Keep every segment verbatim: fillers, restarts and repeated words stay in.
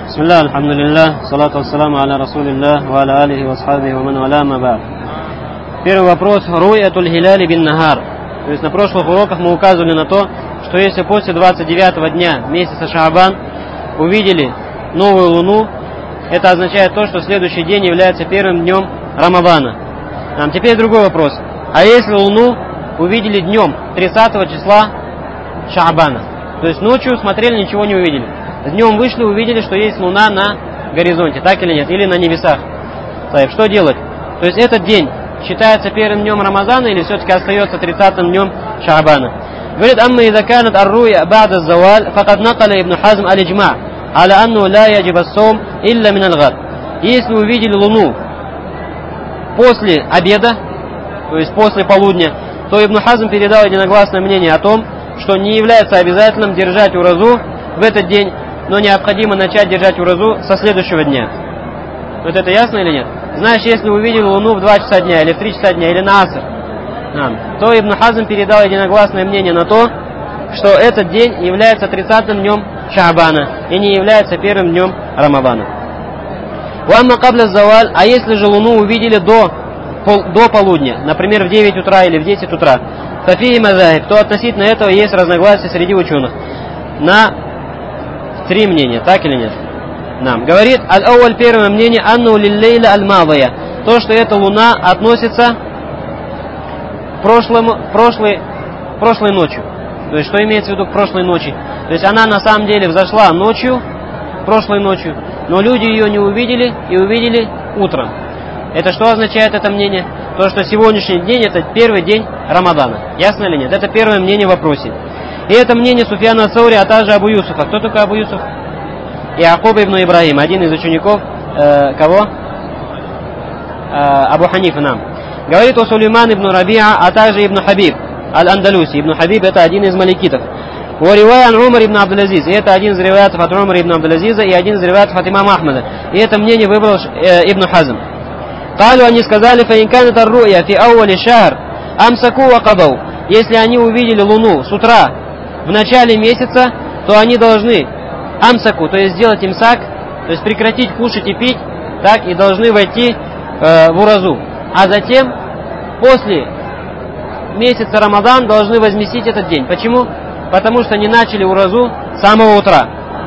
Бисмилlah, алхамдулиллах, салату вассаламу аля расулиллах, ва аля алихи ва асхабихи ва ман валя ма ба'д. Первый вопрос. Ру'ятуль хиляли бин нахар. То есть на прошлых уроках мы указывали на то, что если после двадцать девятого дня месяца Шаабан увидели новую луну, это означает то, что следующий день является первым днем Рамадана. А теперь другой вопрос. А если луну увидели днем тридцатого числа Шаабана, то есть ночью смотрели, ничего не увидели, днем вышли, увидели, что есть луна на горизонте, так или нет, или на небесах. Так, что делать? То есть этот день считается первым днем Рамазана или все-таки остается тридцатым днем Шаабана? Говорит, амма иза канат ар-руя ба'да az-заваль, факад накаля Ибн Хазм аль-иджма' аля анну ла яджиб ас-саум илля мин аль-гад. Если увидели луну после обеда, то есть после полудня, то Ибн Хазм передал единогласное мнение о том, что не является обязательным держать уразу в этот день, но необходимо начать держать уразу со следующего дня. Вот это ясно или нет? Знаешь, если увидели луну в два часа дня, или в три часа дня, или на аср, то Ибн Хазм передал единогласное мнение на то, что этот день является тридцатым днем Шаабана и не является первым днем Рамадана. Уамма кабля заваль, а если же луну увидели до, пол, до полудня, например, в девять утра или в десять утра, фафии мазахиб, то относительно этого есть разногласия среди ученых на три мнения, так или нет? Нам говорит аль-ауаль, первое мнение, анну лиллейля аль-мадая, то, что эта луна относится к прошлому, прошлой, прошлой ночью. То есть, что имеется в виду к прошлой ночи? То есть, она на самом деле взошла ночью, прошлой ночью, но люди ее не увидели и увидели утром. Это что означает это мнение? То, что сегодняшний день это первый день Рамадана. Ясно или нет? Это первое мнение в вопросе. И это мнение Суфьяна ас-Саури, а также Абу Юсуфа. Кто такой Абу Юсуф? Якуб ибн Ибрахим, один из учеников э, кого? Э, Абу Ханифа нам. Говорит о Сулейман ибн Рабиа, а также ибн Хабиб аль-Андалуси. Ибн Хабиб это один из маликитов. О ривая Умар ибн Абдул-Азиз. И это один из риваятов от Умара ибн Абдул-Азиза и один из риваятов от имама Ахмада. И это мнение выбрал э, Ибн Хазм. Калу, они сказали, фаинканат ар-ру'я фи ауали шахр амсаку ва кадау. Если они увидели луну с утра в начале месяца, то они должны амсаку, то есть сделать имсак, то есть прекратить кушать и пить, так, и должны войти э, в уразу. А затем, после месяца Рамадан, должны возместить этот день. Почему? Потому что они начали уразу с самого утра.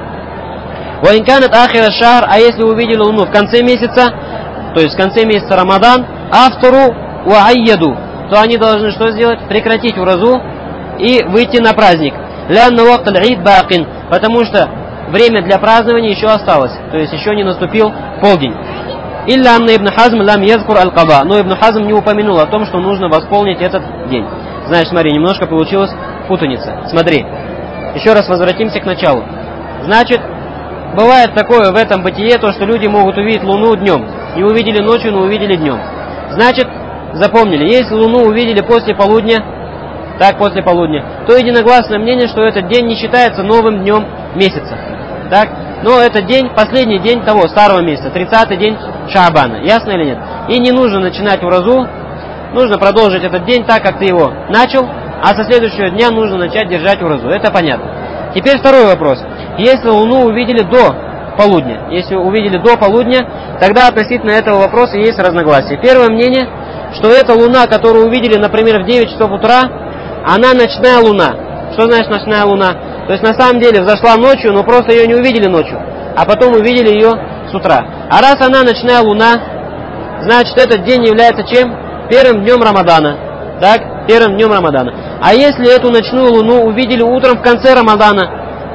Ваинканат ахира шахр, а если увидели луну в конце месяца, то есть в конце месяца Рамадан, автору ва айяду, то они должны что сделать? Прекратить уразу и выйти на праздник. Лянна вакт аль-ид бакин, потому что время для празднования еще осталось, то есть еще не наступил полдень. Илля анна Ибн Хазм лам язкур аль-каба, но Ибн Хазм не упомянул о том, что нужно восполнить этот день. Знаешь, смотри, немножко получилась путаница. Смотри, еще раз возвратимся к началу. Значит, бывает такое в этом бытие, то, что люди могут увидеть луну днем. Не увидели ночью, но увидели днем. Значит, запомнили, если луну увидели после полудня, так, после полудня, то единогласное мнение, что этот день не считается новым днем месяца. Так? Но этот день, последний день того старого месяца, тридцатый день Шаабана. Ясно или нет? И не нужно начинать уразу, нужно продолжить этот день так, как ты его начал, а со следующего дня нужно начать держать уразу. Это понятно. Теперь второй вопрос. Если луну увидели до полудня, если увидели до полудня, тогда относительно этого вопроса есть разногласия. Первое мнение, что эта луна, которую увидели, например, в девять часов утра, она ночная луна. Что значит ночная луна? То есть на самом деле взошла ночью, но просто ее не увидели ночью, а потом увидели ее с утра. А раз она ночная луна, значит этот день является чем? Первым днем Рамадана. Так? Первым днем Рамадана. А если эту ночную луну увидели утром в конце Рамадана,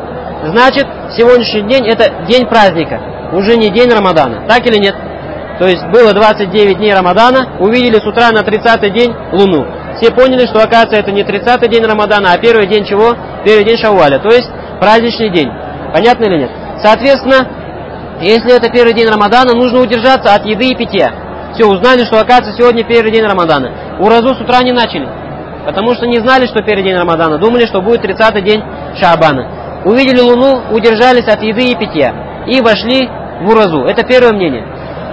значит сегодняшний день это день праздника, уже не день Рамадана. Так или нет? То есть было двадцать девять дней Рамадана, увидели с утра на тридцатый день луну. Все поняли, что оказывается это не тридцатый день Рамадана, а первый день чего? Первый день Шауаля, то есть праздничный день. Понятно или нет? Соответственно, если это первый день Рамадана, нужно удержаться от еды и питья. Все, узнали, что оказывается сегодня первый день Рамадана. Уразу с утра не начали, потому что не знали, что первый день Рамадана, думали, что будет тридцатый день Шаабана. Увидели луну, удержались от еды и питья и вошли в уразу. Это первое мнение.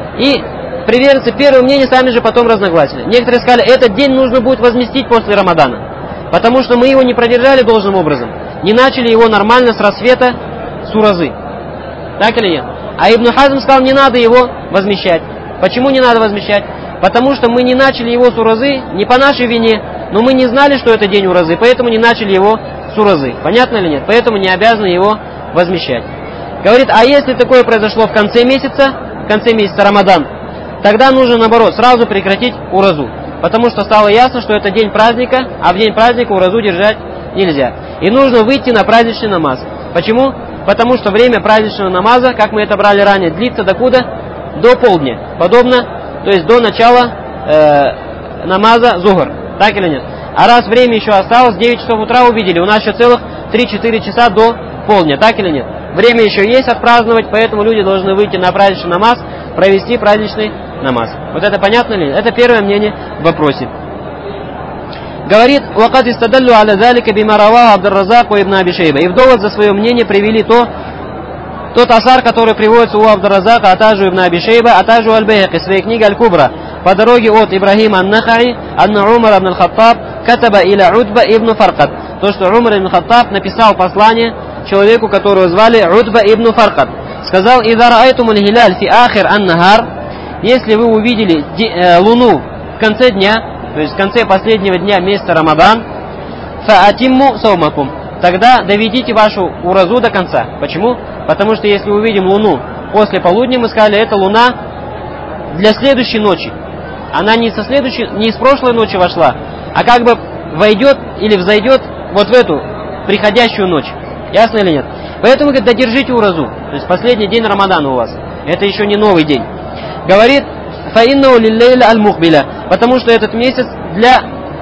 И приверженцы первого мнения сами же потом разногласили. Некоторые сказали, этот день нужно будет возместить после Рамадана, потому что мы его не продержали должным образом, не начали его нормально с рассвета с уразы. Так или нет? А Ибн Хазм сказал, не надо его возмещать. Почему не надо возмещать? Потому что мы не начали его с уразы, не по нашей вине, но мы не знали, что это день уразы, поэтому не начали его с уразы. Понятно или нет? Поэтому не обязаны его возмещать. Говорит, а если такое произошло в конце месяца, в конце месяца Рамадан, тогда нужно, наоборот, сразу прекратить уразу. Потому что стало ясно, что это день праздника, а в день праздника уразу держать нельзя. И нужно выйти на праздничный намаз. Почему? Потому что время праздничного намаза, как мы это брали ранее, длится докуда? До полдня. Подобно, то есть до начала э, намаза зухр. Так или нет? А раз время еще осталось, девять часов утра увидели, у нас еще целых три-четыре часа до полдня. Так или нет? Время еще есть отпраздновать, поэтому люди должны выйти на праздничный намаз, провести праздничный намаз. Вот это понятно ли? Это первое мнение в вопросе. Говорит, وَقَدْ اسْتَدَلُّوا عَلَى ذَلِكَ بِمَا رَوَاهُ عَبْدُ الرَّزَّاقُ وَابْنُ أَبِي شَيْبَةَ. И в довод за свое мнение привели то, тот асар, который приводится у Абд-ар-Разака, а также Ибн Аби Шейба, а также у Аль-Байхақи, в своей книге Аль-Кубра, по дороге от Ибрахима ан-Нахаи, анна Умар ибн Хаттаб, катаба иля Удба ибн Фаркат. То, что Умар ибн Хаттаб написал послание человеку, которого звали Удба ибн Фаркат. Сказал, «Иза раайтум аль-хиляль фи ахир ан-нахар», если вы увидели э, луну в конце дня, то есть в конце последнего дня месяца Рамадан, фаатимму саумакум, тогда доведите вашу уразу до конца. Почему? Потому что если увидим луну после полудня, мы сказали, это луна для следующей ночи. Она не со следующей, не из прошлой ночи вошла, а как бы войдет или взойдет вот в эту приходящую ночь. Ясно или нет? Поэтому, говорит, додержите уразу. То есть последний день Рамадана у вас. Это еще не новый день. Говорит, фаиннау лиллейля аль-мухбиля, потому что этот месяц для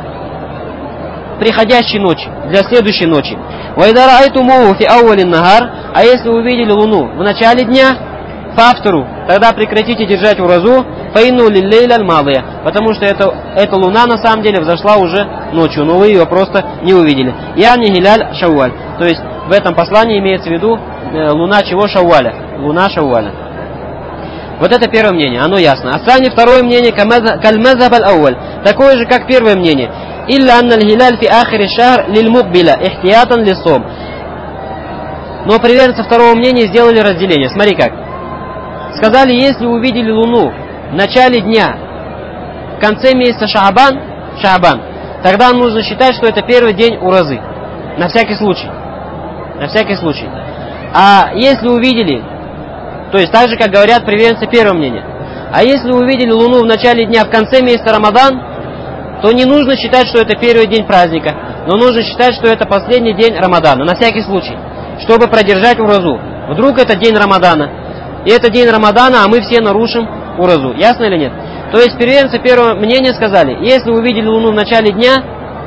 приходящей ночи, для следующей ночи. Вайда раайтумуху фи ауалин нахар, а если увидели луну в начале дня, фафтару, тогда прекратите держать уразу, фаинну лиллейля аль-мадия, потому что это, эта луна на самом деле взошла уже ночью, но вы ее просто не увидели. Яни гиляль шауаль, то есть в этом послании имеется в виду э, луна чего? Шауаля, луна Шауаля. Вот это первое мнение, оно ясно. А сами второе мнение, каль-мазхаб аль-ауаль, такое же, как первое мнение. Илля анна аль-хиляль фи ахири шахр лиль-мукбиля, ихтиятан лисом. Но приверженцы второго мнения сделали разделение. Смотри как. Сказали, если увидели луну в начале дня, в конце месяца Шаабан, Шаабан, тогда нужно считать, что это первый день уразы. На всякий случай. На всякий случай. А если увидели, то есть так же, как говорят приверженцы первого мнения, а если увидели луну в начале дня, в конце месяца Рамадан, то не нужно считать, что это первый день праздника, но нужно считать, что это последний день Рамадана, на всякий случай, чтобы продержать уразу. Вдруг это день Рамадана, и это день Рамадана, а мы все нарушим уразу. Ясно или нет? То есть приверженцы первого мнения сказали, если увидели луну в начале дня,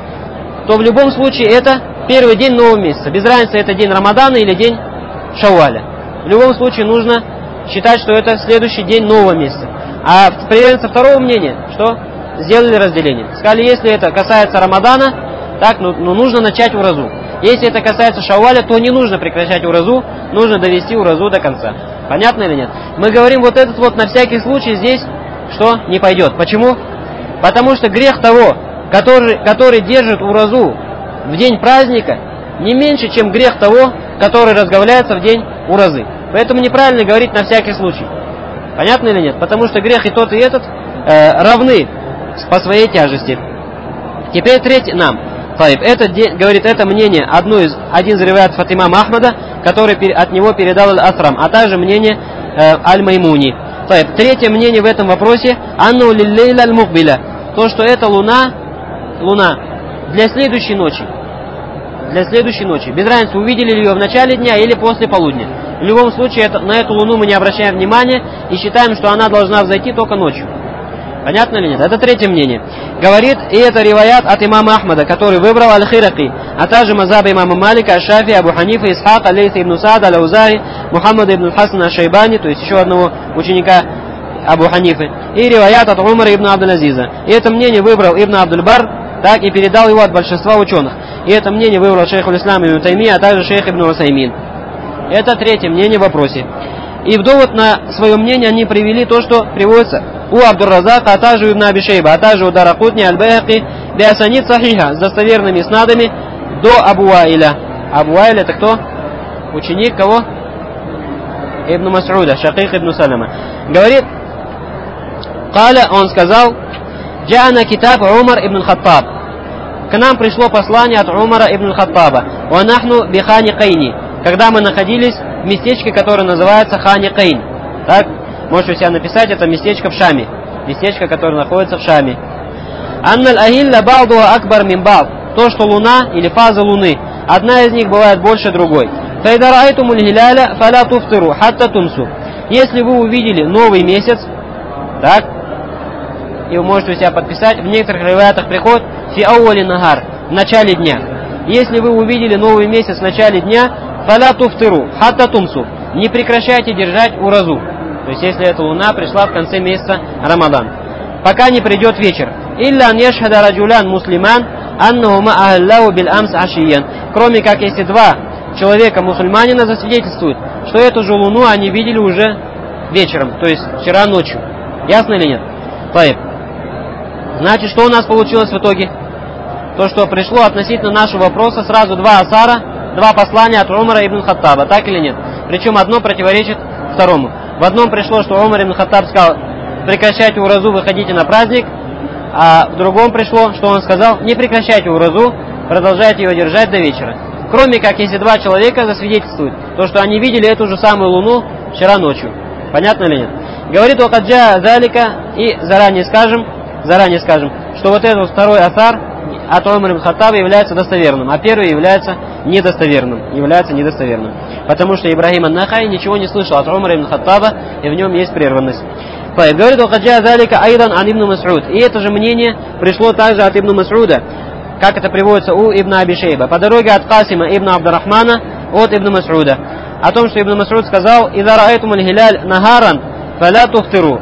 то в любом случае это первый день нового месяца. Без разницы, это день Рамадана или день Шауаля. В любом случае нужно считать, что это следующий день нового месяца. А приверженцы второго мнения, что сделали разделение. Сказали, если это касается Рамадана, так, ну, ну нужно начать уразу. Если это касается Шауаля, то не нужно прекращать уразу, нужно довести уразу до конца. Понятно или нет? Мы говорим, вот этот вот на всякий случай здесь, что не пойдет. Почему? Потому что грех того, который, который держит уразу в день праздника, не меньше, чем грех того, который разговляется в день уразы. Поэтому неправильно говорить на всякий случай. Понятно или нет? Потому что грех и тот, и этот э, равны по своей тяжести. Теперь третий нам. Это, говорит, это мнение одно из, один из риваятов имама Ахмада, который от него передал Аль-Асрам, а также мнение э, Аль-Маймуни. Третье мнение в этом вопросе, анну лиллейля аль-мукбиля, то, что это луна, луна для следующей ночи. Для следующей ночи. Без разницы, увидели ли ее в начале дня или после полудня. В любом случае, это, на эту луну мы не обращаем внимания и считаем, что она должна взойти только ночью. Понятно или нет? Это третье мнение. Говорит, и это риваят от имама Ахмада, который выбрал Аль-Хираки, а также мазхаб имама Малика, Аш-Шафи, Абу Ханифа, Исхак, Алейс ибн Саад, Аль-Аузаи, Мухаммад ибн Хасан Аш-Шайбани, то есть еще одного ученика Абу Ханифы, и риваят от Умара ибн Абдул-Азиза. И это мнение выбрал Ибн Абдуль-Бар, так и передал его от большинства ученых. И это мнение выбрал шейх Аль-Ислам ибн Таймия, а также шейх ибн Усаймин. Это третье мнение в вопросе. И в довод на свое мнение они привели то, что приводится у Абд-ар-Разака, а также у Ибн Аби Шейба, а также у Даракутни, Аль-Байхақи, биасанид сахиха, с достоверными снадами до Абу Ваиля. Абу Ваиль это кто? Ученик кого? ибн Мас'уда, Шакик ибн Салама. Говорит, Каля, он сказал, Джана китаб Умар ибн Хаттаб. К нам пришло послание от Умара ибн Хаттаба. Ванахну бихани Кайни. Когда мы находились в местечке, которое называется Хани Кайн. Так, можете у себя написать, это местечко в Шаме. Местечко, которое находится в Шаме. Анналь ахилля ба'дуа акбар мин ба'д. То, что луна или фаза луны, одна из них бывает больше другой. Файда раайтумуль хиляля фаля туфтиру хатта тумсу. Если вы увидели новый месяц, так, и вы можете у себя подписать, в некоторых риваятах приходит фи ауали нагар, в начале дня. Если вы увидели новый месяц в начале дня, фаля туфтиру хатта тумсу, не прекращайте держать уразу. То есть, если эта луна пришла в конце месяца Рамадан, пока не придет вечер. Илля ан яшхада раджулян муслиман аннахума ахаллаху бил амс ашиян. Кроме как, если два человека мусульманина засвидетельствуют, что эту же луну они видели уже вечером, то есть вчера ночью. Ясно или нет? Таиб. Значит, что у нас получилось в итоге? То, что пришло относительно нашего вопроса сразу два асара, два послания от Умара ибн Хаттаба, так или нет? Причем одно противоречит второму. В одном пришло, что Умар ибн Хаттаб сказал, прекращайте уразу, выходите на праздник, а в другом пришло, что он сказал, не прекращайте уразу, продолжайте ее держать до вечера. Кроме как, если два человека засвидетельствуют, то, что они видели эту же самую луну вчера ночью. Понятно или нет? Говорит Уакаджа Залика, и заранее скажем, заранее скажем, что вот этот второй асар от Умара ибн Хаттаба является достоверным, а первый является недостоверным, является недостоверным. Потому что Ибрахим ан-Нахай ничего не слышал от Умара ибн Хаттаба, и в нем есть прерванность. Говорит Уакаджа Залика айдан ан ибн Мас'уд. И это же мнение пришло также от ибн Мас'уда, как это приводится у ибн Аби Шейба, по дороге от Касима ибн Абдурахмана от ибн Мас'уда, о том, что ибн Мас'уд сказал, «Иза раайтумуль хиляль нагаран, фаля туфтиру».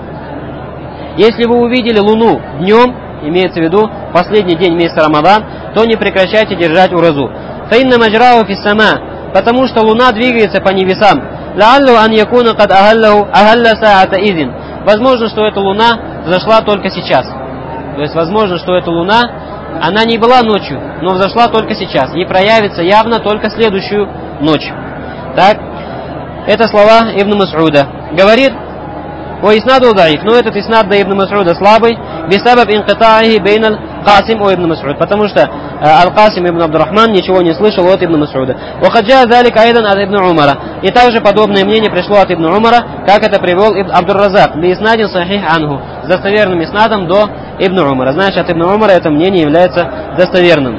Если вы увидели луну днем, имеется в виду последний день месяца Рамадан, то не прекращайте держать уразу. Фаинна маджрау фис сама, потому что луна двигается по небесам. Лааллу ан якуна кад ахаллаху ахалла саата изин. Возможно, что эта луна взошла только сейчас. То есть, возможно, что эта луна, она не была ночью, но взошла только сейчас. И проявится явно только следующую ночь. Так, это слова Ибн Мас'уда. Говорит, о иснаду даиф, но этот иснад до Ибн Мас'уда слабый, бисабаб инкитаихи бейнал Касим о Ибн Мас'уд, потому что Аль-Касим ибн Абдурахман ничего не слышал от Ибн Мас'уда. Вахаджа залика айдан от Ибн Умара. И также подобное мнение пришло от Ибн Умара, как это привел Абдур-Разак, би иснадин сахих анху, с достоверным иснадом до Ибн Умара. Значит, от Ибн Умара это мнение является достоверным.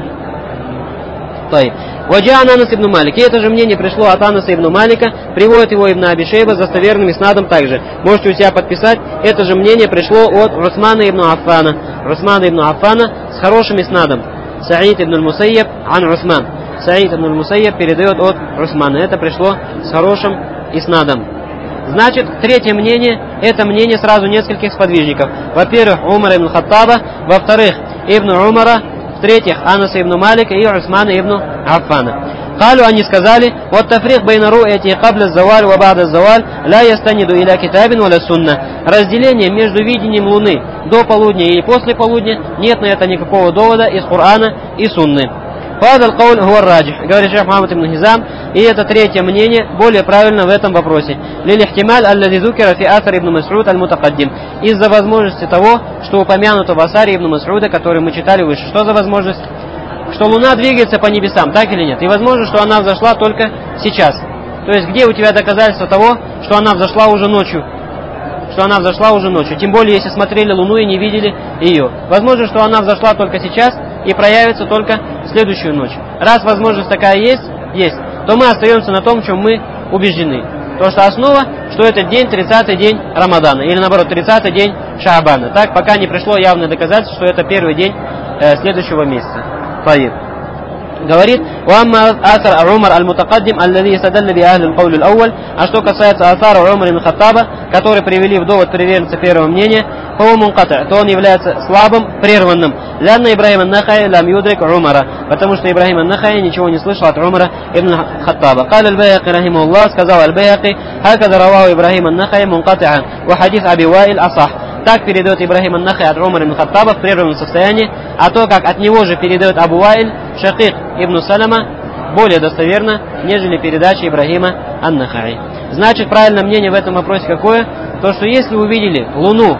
Ваджа Анас ибн Малик. И это же мнение пришло от Анаса ибн Малика, приводит его Ибн Аби Шейба с достоверным иснадом также. Можете у себя подписать. Это же мнение пришло от Усмана ибн Аффана. Усмана ибн Аффана с хорошим иснадом. Саид ибн аль-Мусайяб ан Усман. Саид ибн аль-Мусайяб передает от Усмана. Это пришло с хорошим иснадом. Значит, третье мнение, это мнение сразу нескольких сподвижников. Во-первых, Умар ибн Хаттаба. Во-вторых, Ибн Умара. В-третьих, Анаса ибн Малика и Усмана ибн Аффана. Калю, они сказали, вот тафрих байна ру'яти кабля заваль ва ба'да заваль ла ястаниду иля китабин валя сунна. Разделение между видением луны до полудня и после полудня, нет на это никакого довода из Корана и Сунны. Фадал кауль хуа раджих, говорит шейх Мухаммад ибн Хизам, и это третье мнение более правильно в этом вопросе. Лиль ихтималь аллади зукира фи асар ибн Мас'уд аль-мутакаддим. Из-за возможности того, что упомянуто в асаре ибн Мас'уда, который мы читали выше. Что за возможность? Что луна двигается по небесам, так или нет? И возможно, что она взошла только сейчас. То есть, где у тебя доказательство того, что она взошла уже ночью? Что она взошла уже ночью. Тем более, если смотрели луну и не видели ее. Возможно, что она взошла только сейчас и проявится только в следующую ночь. Раз возможность такая есть, есть, то мы остаемся на том, чем мы убеждены. То, что основа, что этот день тридцатый день Рамадана. Или наоборот, тридцатый день Шаабана. Так, пока не пришло явное доказательство, что это первый день э, следующего месяца. Таиб. Говорит, «Уамма асар Умар аль-Мутакаддим, аллади садалли би ахли аль-кауль аль-ауаль». А что касается асара Умар ибн Хаттаба, который привели в довод приверженца первого мнения, то он является слабым, прерванным. Лянна Ибрахим ан-Нахай лам юдрик Умара. Потому что Ибрахим ан-Нахай ничего не слышал от Умара ибн Хаттаба. Каля аль-Байхaqи рахимахуллах, сказал аль-Байхaqи, «Хакада равау Ибрахим ан-Нахай мункати'ан, ва хадис Аби Ваиль асах». Так передает Ибрахим ан-Нахай от Умара ибн Хаттаба в прерванном состоянии, а то, как от него же передает Абу Ваиль, Шакик ибн Салама, более достоверно, нежели передача Ибрахима ан-Нахай. Значит, правильное мнение в этом вопросе какое? То, что если увидели Луну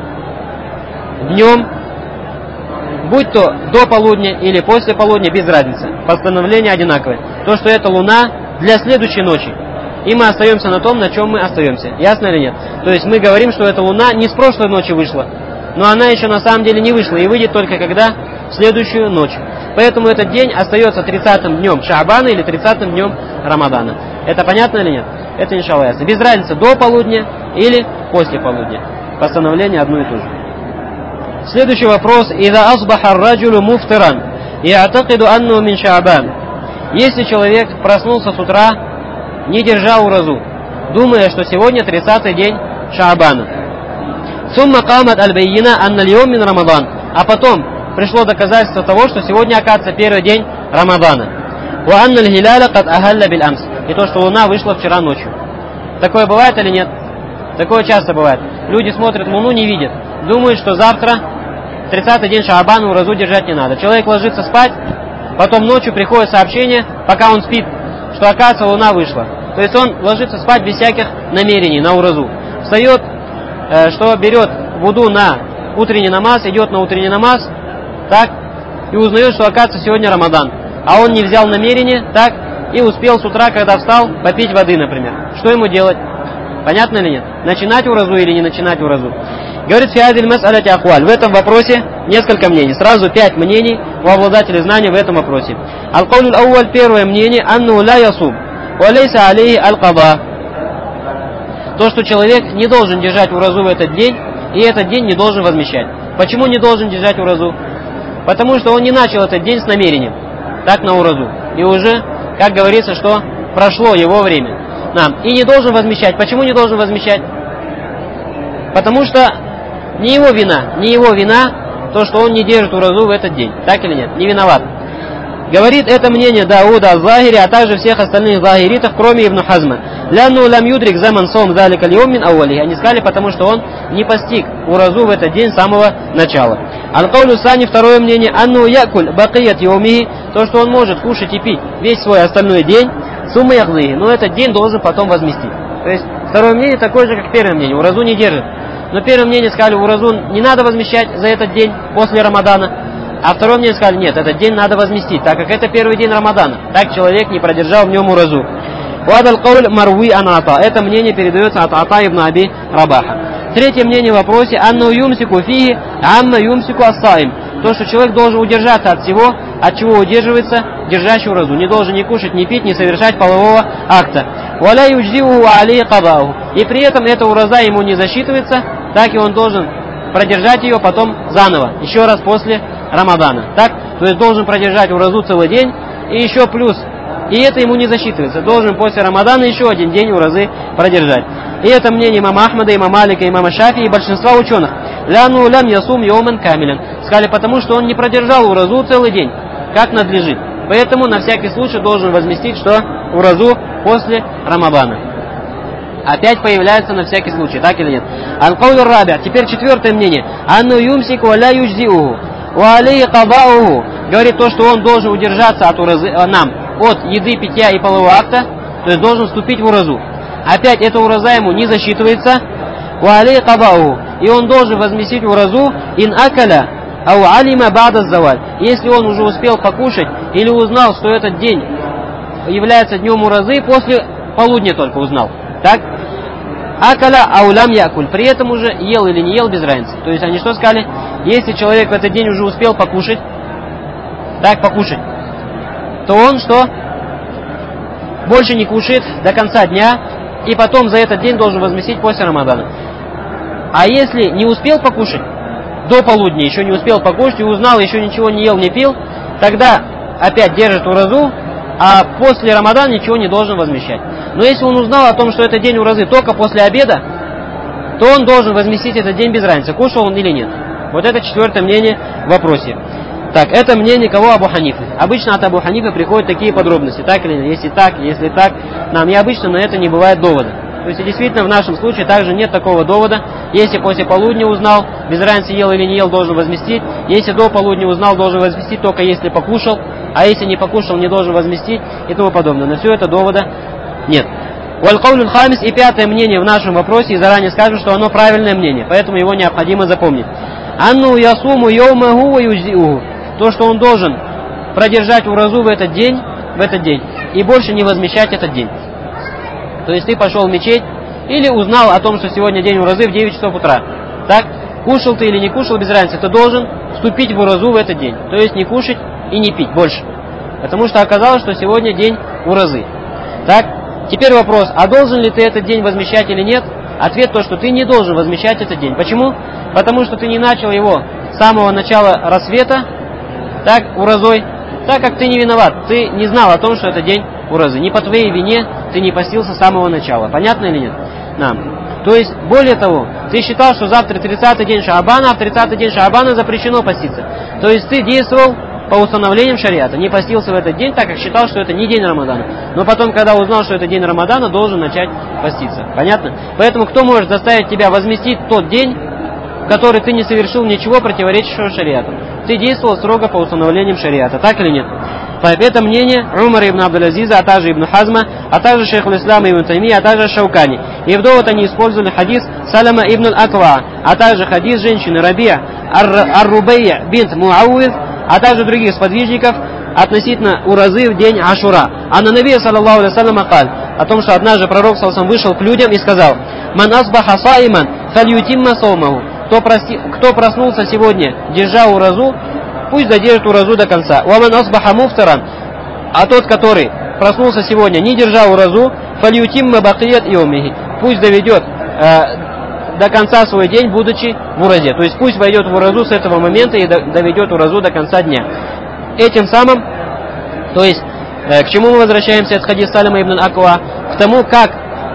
днем, будь то до полудня или после полудня, без разницы, постановление одинаковое. То, что это Луна для следующей ночи. И мы остаемся на том, на чем мы остаемся. Ясно или нет? То есть мы говорим, что эта Луна не с прошлой ночи вышла, но она еще на самом деле не вышла и выйдет только когда? В следующую ночь. Поэтому этот день остается тридцатым днем Шаабана или тридцатым днем Рамадана. Это понятно или нет? Это иншаллах ясно. Без разницы, до полудня или после полудня. Постановление одно и то же. Следующий вопрос. «Иза асбаха ар-раджулу муфтиран, я'такиду анну мин Шаабан». Если человек проснулся с утра, не держа уразу, думая, что сегодня тридцатый день Шаабана. «Сумма камат аль-байина анна льём мин Рамадан». А потом пришло доказательство того, что сегодня, оказывается, первый день Рамадана. «Ва анна аль-хиляля кад ахалля биль амс». И то, что Луна вышла вчера ночью. Такое бывает или нет? Такое часто бывает. Люди смотрят Луну, не видят. Думают, что завтра тридцатый день Шаабана, уразу держать не надо. Человек ложится спать, потом ночью приходит сообщение, пока он спит, что, оказывается, Луна вышла. То есть он ложится спать без всяких намерений на уразу. Встает, э, что берет вуду на утренний намаз, идет на утренний намаз, так, и узнает, что, оказывается, сегодня Рамадан. А он не взял намерение, так, и успел с утра, когда встал, попить воды, например. Что ему делать? Понятно или нет? Начинать уразу или не начинать уразу? Говорит, фиадиль мас'аляти ахваль. В этом вопросе несколько мнений. Сразу пять мнений у обладателей знаний в этом вопросе. Аль-каулюль ауаль, первое мнение, анну ла ясум, ва лейса алейхи аль-када. То, что человек не должен держать уразу в этот день, и этот день не должен возмещать. Почему не должен держать уразу? Потому что он не начал этот день с намерением. Так, на уразу. И уже, как говорится, что прошло его время. Нам. И не должен возмещать. Почему не должен возмещать? Потому что не его вина, не его вина, то, что он не держит уразу в этот день. Так или нет? Не виноват. Говорит это мнение Дауда аль-Захири, а также всех остальных захиритов, кроме Ибн Хазма. «Лянну лям юдрик заман сом залика льём мин ауали». Они сказали, потому что он не постиг уразу в этот день с самого начала. Аль-Каулю Сани, второе мнение, «Анну якуль бакият йомихи», то, что он может кушать и пить весь свой остальной день, сумма яхдыхи, но этот день должен потом возместить. То есть второе мнение такое же, как первое мнение, уразу не держит. Но первое мнение сказали, уразу не надо возмещать за этот день после Рамадана. А второе мнение сказали, нет, этот день надо возместить, так как это первый день Рамадана. Так человек не продержал в нем уразу. Вадаль кауль марви ан Ата. Это мнение передается от Ата ибн Аби Рабаха. Третье мнение в вопросе, анну юмсику фиhi амма юмсику ассаим. То, что человек должен удержаться от всего, от чего удерживается держащий уразу. Не должен ни кушать, ни пить, ни совершать полового акта. Валя юджзиуху алейхи кадау. И при этом эта ураза ему не засчитывается, так и он должен продержать ее потом заново, еще раз после Рамадана. Так? То есть должен продержать уразу целый день, и еще плюс, и это ему не засчитывается. Должен после Рамадана еще один день уразы продержать. И это мнение имама Ахмада, имама Малика, имама Шафи и большинства ученых. Ляну лям ясум йоман камилян. Сказали, потому что он не продержал уразу целый день, как надлежит. Поэтому на всякий случай должен возместить, что уразу после Рамадана. Опять появляется на всякий случай, так или нет? Аль-Каулю Раби. Теперь четвертое мнение. Анну юмсик ва ля юджзиуху ва алейхи кадауху. Говорит то, что он должен удержаться от уразы, нам, от еды, питья и полового акта, то есть должен вступить в уразу. Опять эта ураза ему не засчитывается. Ва алейхи кадауху. И он должен возместить уразу ин акаля ау алима бада заваль. Если он уже успел покушать или узнал, что этот день является днем уразы, после полудня только узнал. Так? Акаля аулям якуль. При этом уже ел или не ел, без разницы. То есть они что сказали? Если человек в этот день уже успел покушать, так, покушать, то он что? Больше не кушает до конца дня, и потом за этот день должен возместить после Рамадана. А если не успел покушать, до полудня еще не успел покушать, и узнал, еще ничего не ел, не пил, тогда опять держит уразу, а после Рамадана ничего не должен возмещать. Но если он узнал о том, что это день уразы только после обеда, то он должен возместить этот день без разницы, кушал он или нет. Вот это четвертое мнение в вопросе. Так, это мнение кого? Абу Ханифы. Обычно от Абу Ханифы приходят такие подробности. Так или нет? Если так, если так. Нам необычно, но это не бывает довода. То есть, действительно, в нашем случае также нет такого довода. Если после полудня узнал, без разницы ел или не ел, должен возместить. Если до полудня узнал, должен возместить только если покушал. А если не покушал, не должен возместить и тому подобное. На все это довода нет. Валь-каулюль хамис, и пятое мнение в нашем вопросе, и заранее скажу, что оно правильное мнение, поэтому его необходимо запомнить. Анну ясуму йоумаху ва юзиуху. То, что он должен продержать уразу в этот день, в этот день, и больше не возмещать этот день. То есть ты пошел в мечеть, или узнал о том, что сегодня день уразы в девять часов утра. Так, кушал ты или не кушал, без разницы, ты должен вступить в уразу в этот день. То есть не кушать и не пить больше. Потому что оказалось, что сегодня день уразы. Так, теперь вопрос, а должен ли ты этот день возмещать или нет? Ответ то, что ты не должен возмещать этот день. Почему? Потому что ты не начал его с самого начала рассвета, так, уразой, так как ты не виноват. Ты не знал о том, что это день уразы. Не по твоей вине ты не постился с самого начала. Понятно или нет? Нам. То есть, более того, ты считал, что завтра тридцатый день Шаабана, а в тридцатый день Шаабана запрещено поститься. То есть ты действовал по установлениям шариата, не постился в этот день, так как считал, что это не день Рамадана. Но потом, когда узнал, что это день Рамадана, должен начать поститься. Понятно? Поэтому кто может заставить тебя возместить тот день, в который ты не совершил ничего противоречащего шариату? Ты действовал строго по установлениям шариата, так или нет? Это мнение Умара ибн Абдул-Азиза, а также Ибн Хазма, а также шейхуль ислама ибн Тайми, а также Шаукани. И в довод они использовали хадис Салама ибн Аква, а также хадис женщины Рабия Ар-Рубейя бинт Муауид, а также других сподвижников относительно уразы в день Ашура. А на Набия саллаллаху алейхи вассалям акаль, о том, что однажды пророк саллаллаху алейхи вассалям вышел к людям и сказал: «Ман асбаха саиман фальютимма саумаху». Кто проснулся сегодня, держа уразу, пусть задержит уразу до конца. «Уаман асбаха муфтаран». А тот, который проснулся сегодня, не держа уразу, фальютимма бакият йомихи. Пусть доведет э, до конца свой день, будучи в уразе. То есть пусть войдет в уразу с этого момента и доведет уразу до конца дня. Этим самым, то есть, э, к чему мы возвращаемся от хадис Салама ибн Аква? К тому, как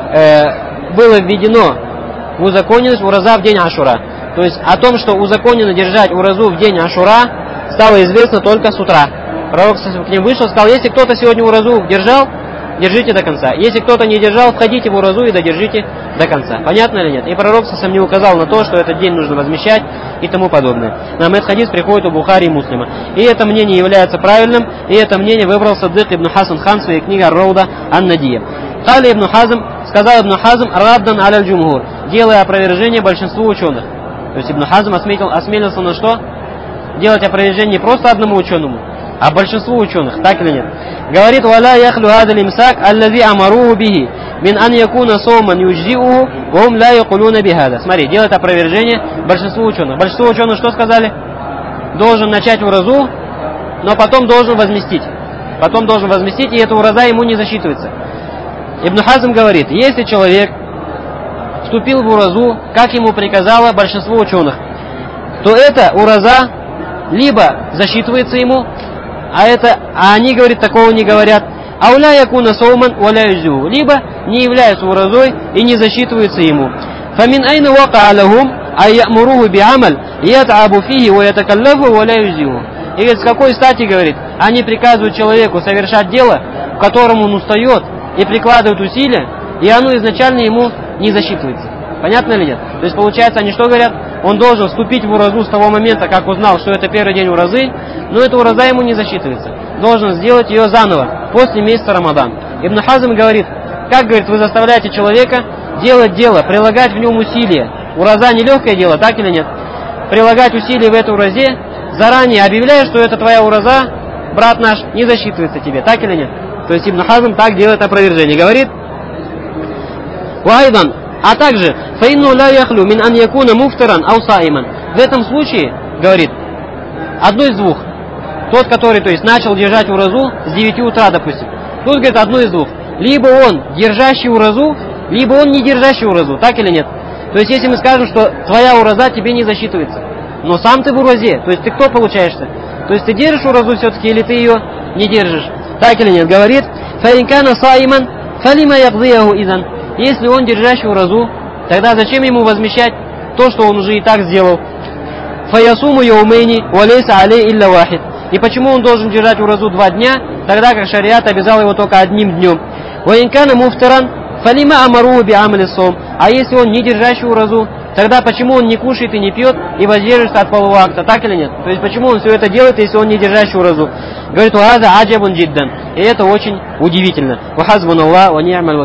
э, было введено в узаконенность ураза в день Ашура. То есть о том, что узаконено держать уразу в день Ашура, стало известно только с утра. Пророк к ним вышел и сказал: если кто-то сегодня уразу держал, держите до конца. Если кто-то не держал, входите в уразу и додержите до конца. Понятно или нет? И пророк сам не указал на то, что этот день нужно возмещать и тому подобное. Нам этот хадис приходит у Бухари и Муслима. И это мнение является правильным, и это мнение выбрал Саддык ибн Хасан хан в своей книге Ар-Рауда ан-Надия. Кали ибн Хазм, сказал ибн Хазм: «Раддан аля джумхур», делая опровержение большинству ученых. То есть ибн Хазм осметил, осмелился на что? Делать опровержение не просто одному ученому, а большинству ученых, так или нет? Говорит: «Валя яхлю хада лимсак аллази амаруху бихи мин ан якуна соман юджиуху вум ля якулуна бихада». Смотри, делает опровержение большинству ученых. Большинство ученых что сказали? Должен начать уразу, но потом должен возместить. Потом должен возместить, и эта ураза ему не засчитывается. Ибн Хазм говорит: если человек вступил в уразу, как ему приказало большинство ученых, то эта ураза либо засчитывается ему, а это, а они, говорит, такого не говорят, ауля якуна сауман валя юзю, либо не является уразой и не засчитывается ему. Фамин айна вака алахум айямуруху биамаль ятабу фихи ва ятакаллафу валя юзю. И говорит, с какой стати, говорит, они приказывают человеку совершать дело, в котором он устает и прикладывает усилия, и оно изначально ему не засчитывается. Понятно или нет? То есть получается, они что говорят? Он должен вступить в уразу с того момента, как узнал, что это первый день уразы, но эта ураза ему не засчитывается. Должен сделать ее заново, после месяца Рамадан. Ибн Хазм говорит: как, говорит, вы заставляете человека делать дело, прилагать в нем усилия. Ураза нелегкое дело, так или нет? Прилагать усилия в этой уразе, заранее объявляя, что это твоя ураза, брат наш, не засчитывается тебе, так или нет? То есть Ибн Хазм так делает опровержение. Говорит: «Вайдан». А также, фаинну ля яхлю мин ан якуна муфтаран ау саиман. В этом случае, говорит, одно из двух. Тот, который, то есть, начал держать уразу с девяти утра, допустим. Тут, говорит, одно из двух. Либо он держащий уразу, либо он не держащий уразу, так или нет? То есть, если мы скажем, что твоя ураза тебе не засчитывается, но сам ты в уразе, то есть, ты кто получаешься? То есть, ты держишь уразу все-таки, или ты ее не держишь? Так или нет? Говорит: фаинкана саиман фалима ягдияху идан. Если он держащий уразу, тогда зачем ему возмещать то, что он уже и так сделал? Фаясуму яумейни валейса алей илля вахид. И почему он должен держать уразу два дня, тогда как шариат обязал его только одним днем? Ваинкана муфтаран фалима амару би амали сом. А если он не держащий уразу, тогда почему он не кушает и не пьет и воздерживается от полового акта, так или нет? То есть почему он все это делает, если он не держащий уразу? Говорит: «Уаза аджабун джиддан». И это очень удивительно. Вахазбун Аллах ва ни'маль вакиль.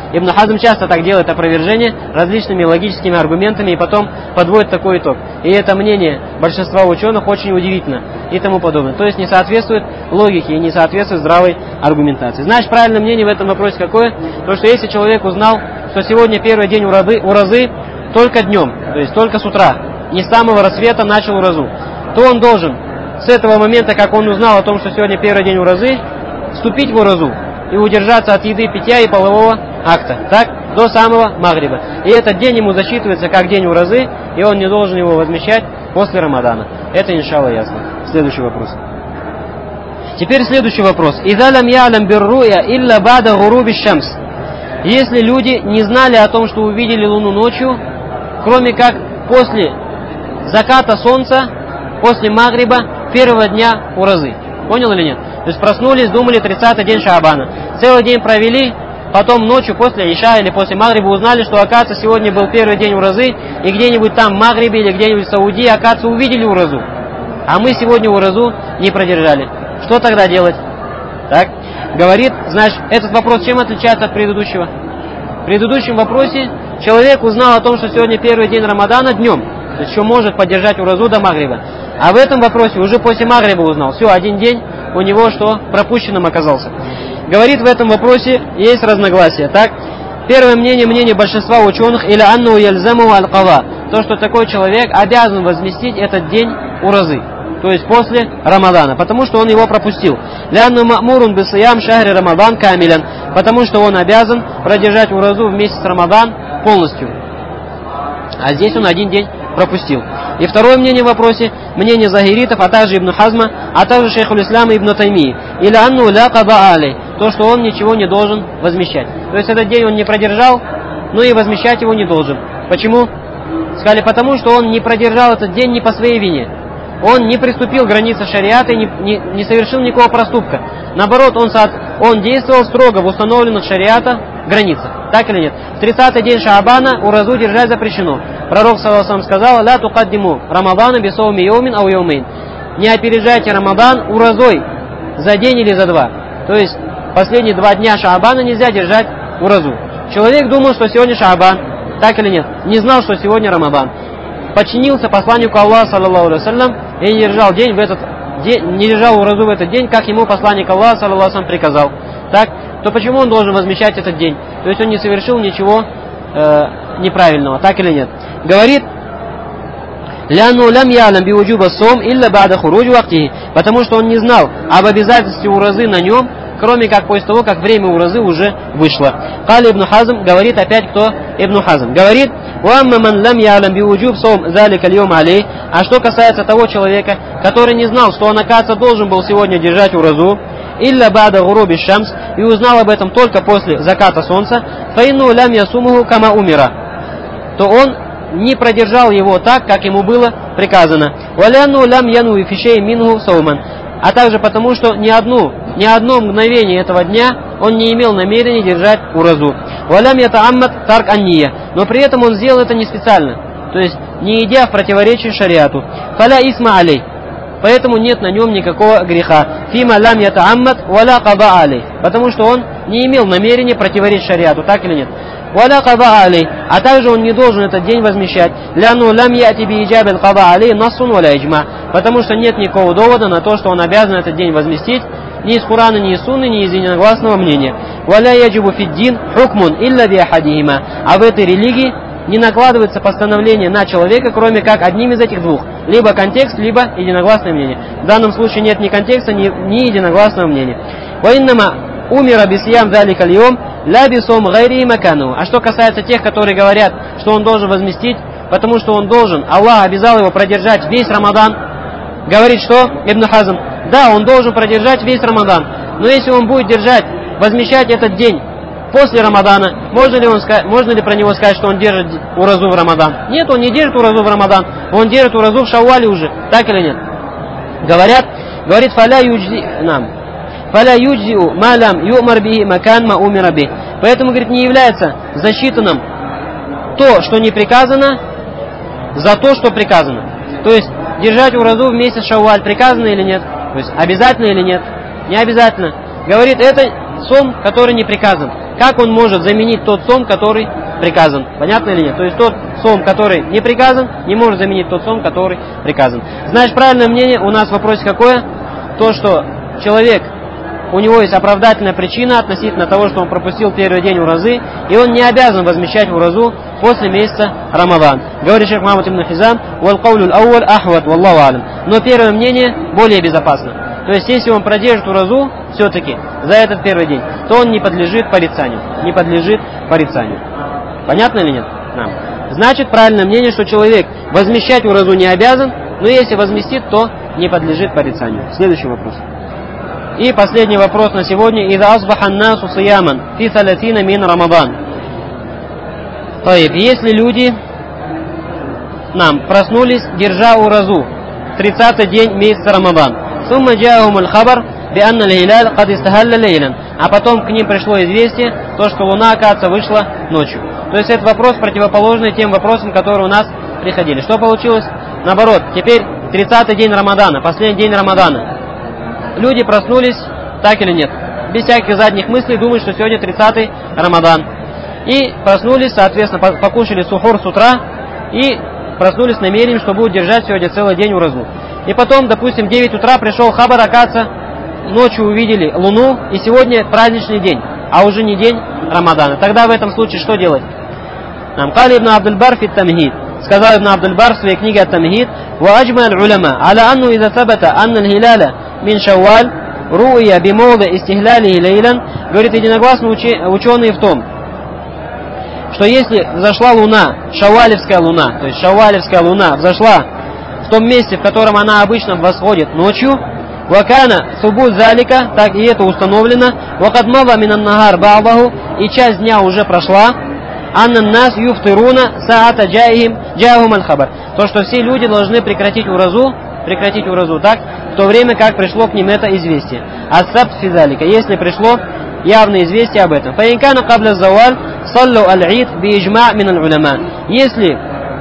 Ибн Хазм часто так делает опровержение различными логическими аргументами и потом подводит такой итог. И это мнение большинства ученых очень удивительно и тому подобное. То есть не соответствует логике и не соответствует здравой аргументации. Значит, правильное мнение в этом вопросе какое? То, что если человек узнал, что сегодня первый день уразы, уразы только днем, то есть только с утра, не с самого рассвета начал уразу, то он должен с этого момента, как он узнал о том, что сегодня первый день уразы, вступить в уразу и удержаться от еды, питья и полового акта, так, до самого магриба. И этот день ему засчитывается как день уразы, и он не должен его возмещать после Рамадана. Это, иншалла, ясно. Следующий вопрос. Теперь следующий вопрос. «Иза лам я'лам бирруя илля бада гуруби шамс». Если люди не знали о том, что увидели луну ночью, кроме как после заката солнца, после магриба, первого дня уразы. Понял или нет? То есть проснулись, думали, тридцатый день Шаабана. Целый день провели, потом ночью после Иша или после магриба узнали, что, оказывается, сегодня был первый день уразы, и где-нибудь там в Магрибе или где-нибудь в Саудии, оказывается, увидели уразу. А мы сегодня уразу не продержали. Что тогда делать? Так, говорит, значит, этот вопрос чем отличается от предыдущего? В предыдущем вопросе человек узнал о том, что сегодня первый день Рамадана днем, то есть еще может поддержать уразу до магриба. А в этом вопросе уже после магриба узнал. Все, один день у него что пропущенным оказался. Говорит, в этом вопросе есть разногласия. Так, первое мнение, мнение большинства ученых, или анну яльзаму аль-кава, то, что такой человек обязан возместить этот день уразы, то есть после Рамадана, потому что он его пропустил. Лянну ма'мурун бисиям шахри Рамадан камилян, потому что он обязан продержать уразу в месяц Рамадан полностью. А здесь он один день пропустил. И второе мнение в вопросе, мнение захиритов, а также Ибн Хазма, а также шейхуль ислама Ибн Таймии, или анну ля када алей, то, что он ничего не должен возмещать. То есть этот день он не продержал, но и возмещать его не должен. Почему? Сказали, потому что он не продержал этот день не по своей вине. Он не приступил к границе шариата и не, не, не совершил никакого проступка. Наоборот, он, он действовал строго в установленных шариата границах. Так или нет? В тридцатый день Шаабана уразу держать запрещено. Пророк саллаллаху алейхи ва саллям сказал: «Ля тукаддиму Рамадана бисауми йомин ау йомин». Не опережайте Рамадан уразой за день или за два. То есть последние два дня Шаабана нельзя держать уразу. Человек думал, что сегодня Шаабан. Так или нет? Не знал, что сегодня Рамадан. Подчинился посланнику Аллаха, саллаллаху алейхи ва саллям, и не держал день в этот день, не держал уразу в этот день, как ему посланник Аллаха, саллаллаху алейхи ва саллям, приказал. Так, то почему он должен возмещать этот день? То есть он не совершил ничего э, неправильного, так или нет? Говорит, ляну лям ялам биуджуба сом илля бада хуруджи вактихи, потому что он не знал об обязательстве уразы на нем, кроме как после того, как время уразы уже вышло. Кали Ибн Хазм, говорит опять кто? Ибн Хазм. Говорит, «Уамма ман лам ялам биуджуб сом залика льем алей». А что касается того человека, который не знал, что он, оказывается, должен был сегодня держать уразу, «Илля бада гуруби шамс», и узнал об этом только после заката солнца, «Фаинну лям ясумуху кама умира», то он не продержал его так, как ему было приказано. «Валянну лям яну и фишей минху сауман». А также потому, что ни, одну, ни одно мгновение этого дня он не имел намерения держать уразу. «Валям ятааммад тарк анния», но при этом он сделал это не специально, то есть не идя в противоречие шариату. «Фаля исма алей», поэтому нет на нем никакого греха. «Фима лям ятааммад валя када алей», потому что он не имел намерения противоречить шариату, так или нет? «Валя када алей», а также он не должен этот день возмещать. «Ляну лям яти би иджабин када алей насун валя иджма», потому что нет никакого довода на то, что он обязан этот день возместить, ни из Курана, ни из Сунны, ни из единогласного мнения. «Валя яджибу фиддин хукмун илля би ахадихима», а в этой религии не накладывается постановление на человека, кроме как одним из этих двух. Либо контекст, либо единогласное мнение. В данном случае нет ни контекста, ни, ни единогласного мнения. «Ваиннама умира бисьям залика льем ля бисом гайри макану». А что касается тех, которые говорят, что он должен возместить, потому что он должен, Аллах обязал его продержать весь Рамадан, говорит что? Ибн Хазм. Да, он должен продержать весь Рамадан. Но если он будет держать, возмещать этот день после Рамадана, можно ли, он, можно ли про него сказать, что он держит уразу в Рамадан? Нет, он не держит уразу в Рамадан, он держит уразу в Шауале уже, так или нет? Говорят, говорит, фаля юджи нам, фаля юджиу малям юмар би макан ма умира би. Поэтому, говорит, не является засчитанным то, что не приказано, за то, что приказано. То есть держать уразу в месяц Шауаль приказано или нет? То есть обязательно или нет? Не обязательно. Говорит, это сом, который не приказан. как он может заменить тот сом, который приказан? Понятно или нет? То есть тот сом, который не приказан, не может заменить тот сом, который приказан. Знаешь, правильное мнение у нас в вопросе какое? То, что человек, у него есть оправдательная причина относительно того, что он пропустил первый день уразы, и он не обязан возмещать уразу после месяца Рамадан. Говорит шейх Мухаммад ибн Хизам, «Вал каулю ауаль ахват, валлаху алям». Но первое мнение более безопасно. То есть, если он продержит уразу все-таки за этот первый день, то он не подлежит порицанию. Не подлежит порицанию. Понятно или нет? Да. Значит, правильное мнение, что человек возмещать уразу не обязан, но если возместит, то не подлежит порицанию. Следующий вопрос. И последний вопрос на сегодня. «Иза асбахан насу сияман фи салатина мин Рамадан». То есть, если люди нам проснулись, держа уразу, тридцатый день месяца Рамадан, сумма джаахум аль-хабар би анна аль-хилаль кад истахалля лейлан, а потом к ним пришло известие, то, что луна, оказывается, вышла ночью. То есть, это вопрос противоположный тем вопросам, которые у нас приходили. Что получилось? Наоборот, теперь тридцатый день Рамадана, последний день Рамадана. Люди проснулись, так или нет, без всяких задних мыслей, думают, что сегодня тридцатый Рамадан. И проснулись, соответственно, покушали сухур с утра и проснулись с намерением, что будут держать сегодня целый день уразу. И потом, допустим, в девять утра пришел хабар, оказывается, ночью увидели луну, и сегодня праздничный день, а уже не день Рамадана. Тогда в этом случае что делать? Нам кали ибн Абдуль-Бар фи тамхид. Сказал ибн Абдуль-Бар в своей книге «Ат-Тамхид», «Ва аджма аль-уляма, аля анну иза сабата анна аль-хиляля мин шавваль, руя бимолда истихляли лейлан». Говорит, единогласно ученые в том, что если взошла луна, шаввалевская луна, то есть шаввалевская луна взошла в том месте, в котором она обычно восходит ночью, «Вакана субут залика», так и это установлено, «Вакадмава минан нагар ба'даху», и часть дня уже прошла, «Аннан нас юфтируна саата джаихим джаахум аль-хабар». То, что все люди должны прекратить уразу, прекратить уразу так, в то время как пришло к ним это известие. «Ас-сабт фи залика», если пришло явное известие об этом. «Фаинкана кабля заваль саллу аль-ид би иджма' мин аль-уляма». Если,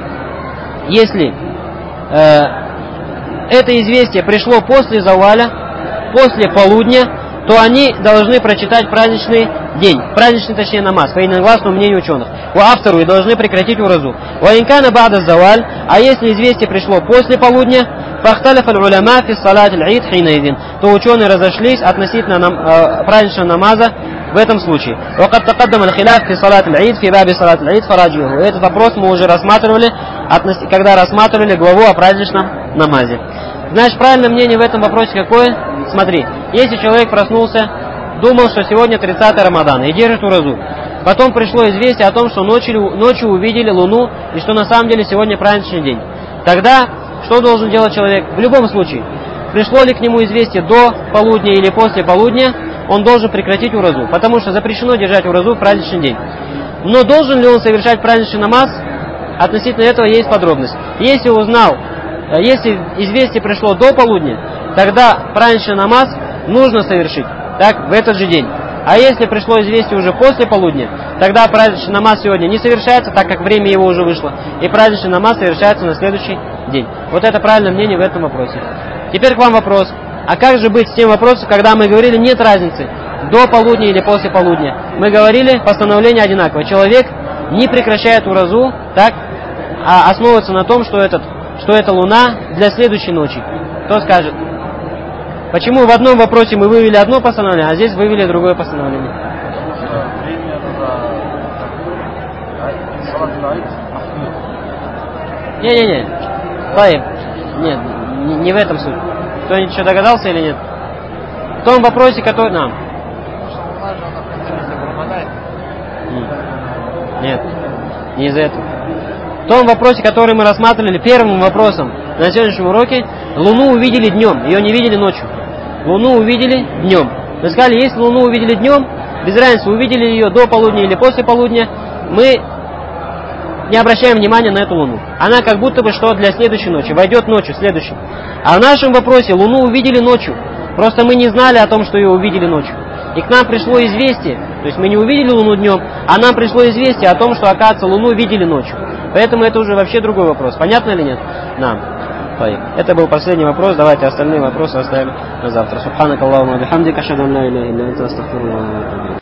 если э, это известие пришло после заваля, после полудня, то они должны прочитать праздничный день, праздничный, точнее, намаз, по единогласному мнению ученых. У автору и должны прекратить уразу. Ваинкана бада заваль, а если известие пришло после полудня, фахталиф аль-уляма фи салат аль-ид хинайдин, то ученые разошлись относительно нам, э, праздничного намаза в этом случае. Вакад такаддам аль-хиляф фи салат аль-ид фи баби салат аль-ид фараджиху. Этот вопрос мы уже рассматривали, когда рассматривали главу о праздничном намазе. Значит, правильное мнение в этом вопросе какое? Смотри, если человек проснулся, думал, что сегодня тридцатый Рамадан, и держит уразу. Потом пришло известие о том, что ночью, ночью увидели луну, и что на самом деле сегодня праздничный день. Тогда что должен делать человек? В любом случае, пришло ли к нему известие до полудня или после полудня, он должен прекратить уразу, потому что запрещено держать уразу в праздничный день. Но должен ли он совершать праздничный намаз? Относительно этого есть подробность. Если узнал, если известие пришло до полудня, тогда праздничный намаз нужно совершить, так, в этот же день. А если пришло известие уже после полудня, тогда праздничный намаз сегодня не совершается, так как время его уже вышло, и праздничный намаз совершается на следующий день. Вот это правильное мнение в этом вопросе. Теперь к вам вопрос. А как же быть с тем вопросом, когда мы говорили, нет разницы, до полудня или после полудня? Мы говорили, постановление одинаковое. Человек не прекращает уразу, так, а основывается на том, что, этот, что это луна для следующей ночи. Кто скажет? Почему в одном вопросе мы вывели одно постановление, а здесь вывели другое постановление? Не-не-не. Таиб. Нет, не, не в этом суть. Кто-нибудь еще догадался или нет? В том вопросе, который нам. Нет, не из-за этого. В том вопросе, который мы рассматривали первым вопросом на сегодняшнем уроке, луну увидели днем, ее не видели ночью. Луну увидели днем. Мы сказали, если луну увидели днем, без разницы, увидели ее до полудня или после полудня, мы не обращаем внимания на эту луну. Она как будто бы что для следующей ночи, войдет ночью, следующей. А в нашем вопросе луну увидели ночью. Просто мы не знали о том, что ее увидели ночью. И к нам пришло известие, то есть мы не увидели луну днем, а нам пришло известие о том, что, оказывается, луну видели ночью. Поэтому это уже вообще другой вопрос. Понятно или нет? Нам. Это был последний вопрос. Давайте остальные вопросы оставим на завтра. Субханак Аллахумма бихамдика, ашхаду ан ла иляха илля анта, астагфирука ва атубу илейк.